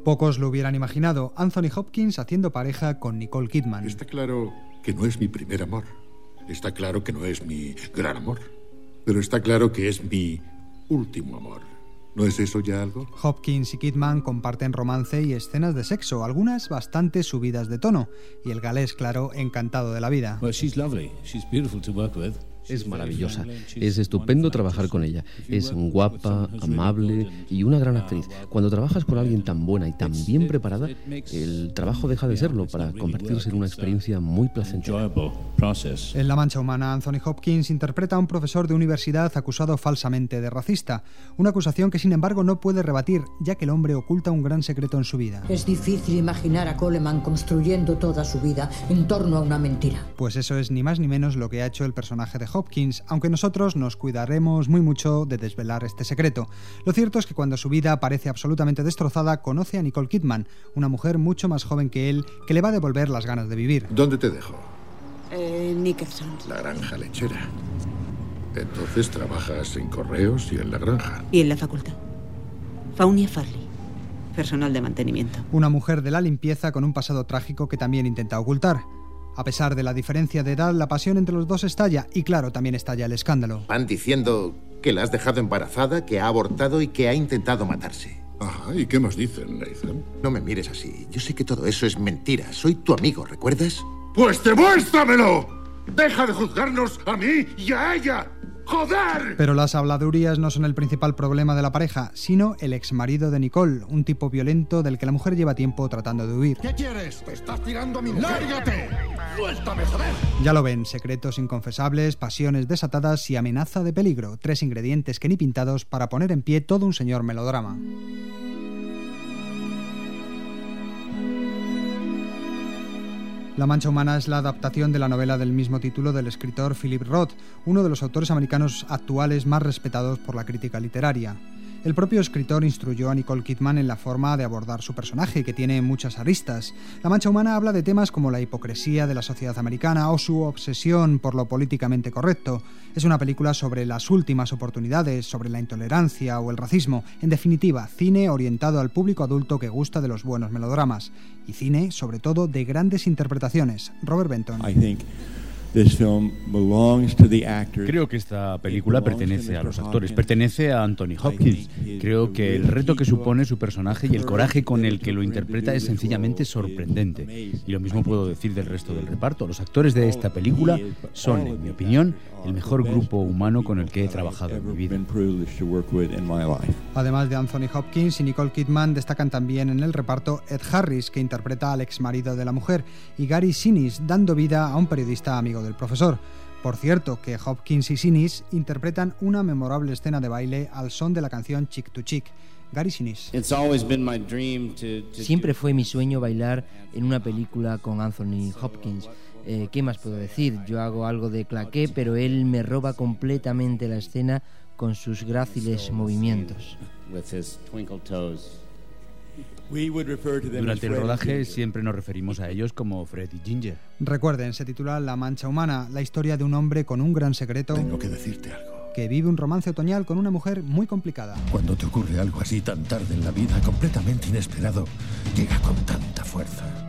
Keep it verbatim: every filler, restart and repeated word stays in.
Pocos lo hubieran imaginado, Anthony Hopkins haciendo pareja con Nicole Kidman. Está claro que no es mi primer amor. Está claro que no es mi gran amor. Pero está claro que es mi último amor. ¿No es eso ya algo? Hopkins y Kidman comparten romance y escenas de sexo, algunas bastante subidas de tono, y el galés, claro, encantado de la vida. Well, she's lovely. She's beautiful to work with. Es maravillosa, es estupendo trabajar con ella, es guapa, amable y una gran actriz. Cuando trabajas con alguien tan buena y tan bien preparada, el trabajo deja de serlo para convertirse en una experiencia muy placentera. En La Mancha Humana, Anthony Hopkins interpreta a un profesor de universidad acusado falsamente de racista, una acusación que sin embargo no puede rebatir, ya que el hombre oculta un gran secreto en su vida. Es difícil imaginar a Coleman construyendo toda su vida en torno a una mentira. Pues eso es ni más ni menos lo que ha hecho el personaje de Hopkins, aunque nosotros nos cuidaremos muy mucho de desvelar este secreto. Lo cierto es que cuando su vida parece absolutamente destrozada, conoce a Nicole Kidman, una mujer mucho más joven que él, que le va a devolver las ganas de vivir. ¿Dónde te dejo? Eh, Nickerson. La granja lechera. Entonces trabajas en correos y en la granja. Y en la facultad. Faunia Farley, personal de mantenimiento. Una mujer de la limpieza con un pasado trágico que también intenta ocultar. A pesar de la diferencia de edad, la pasión entre los dos estalla y claro, también estalla el escándalo. Van diciendo que la has dejado embarazada, que ha abortado y que ha intentado matarse. Ajá, ¿y qué más dicen, Nathan? No me mires así. Yo sé que todo eso es mentira. Soy tu amigo, ¿recuerdas? ¡Pues demuéstramelo! ¡Deja de juzgarnos a mí y a ella! ¡Joder! Pero las habladurías no son el principal problema de la pareja, sino el exmarido de Nicole, un tipo violento del que la mujer lleva tiempo tratando de huir. ¿Qué quieres? ¡Te estás tirando a mi mujer! ¡Lárgate! ¡Suéltame, joder! Ya lo ven, secretos inconfesables, pasiones desatadas y amenaza de peligro, tres ingredientes que ni pintados para poner en pie todo un señor melodrama. La Mancha Humana es la adaptación de la novela del mismo título del escritor Philip Roth, uno de los autores americanos actuales más respetados por la crítica literaria. El propio escritor instruyó a Nicole Kidman en la forma de abordar su personaje, que tiene muchas aristas. La Mancha Humana habla de temas como la hipocresía de la sociedad americana o su obsesión por lo políticamente correcto. Es una película sobre las últimas oportunidades, sobre la intolerancia o el racismo. En definitiva, cine orientado al público adulto que gusta de los buenos melodramas. Y cine, sobre todo, de grandes interpretaciones. Robert Benton. Creo que esta película pertenece a los actores, pertenece a Anthony Hopkins. Creo que el reto que supone su personaje y el coraje con el que lo interpreta es sencillamente sorprendente. Y lo mismo puedo decir del resto del reparto. Los actores de esta película son, en mi opinión, el mejor grupo humano con el que he trabajado en mi vida. Además de Anthony Hopkins y Nicole Kidman, destacan también en el reparto Ed Harris, que interpreta al exmarido de la mujer, y Gary Sinise, dando vida a un periodista amigo del profesor. Por cierto, que Hopkins y Sinise interpretan una memorable escena de baile al son de la canción Chick to Chick. Gary Sinise. Siempre fue mi sueño bailar en una película con Anthony Hopkins. Eh, ¿Qué más puedo decir? Yo hago algo de claqué, pero él me roba completamente la escena con sus gráciles movimientos. Durante el rodaje siempre nos referimos a ellos como Fred y Ginger. Recuerden, se titula La Mancha Humana, la historia de un hombre con un gran secreto. Tengo que decirte algo. Que vive un romance otoñal con una mujer muy complicada. Cuando te ocurre algo así tan tarde en la vida, completamente inesperado, llega con tanta fuerza.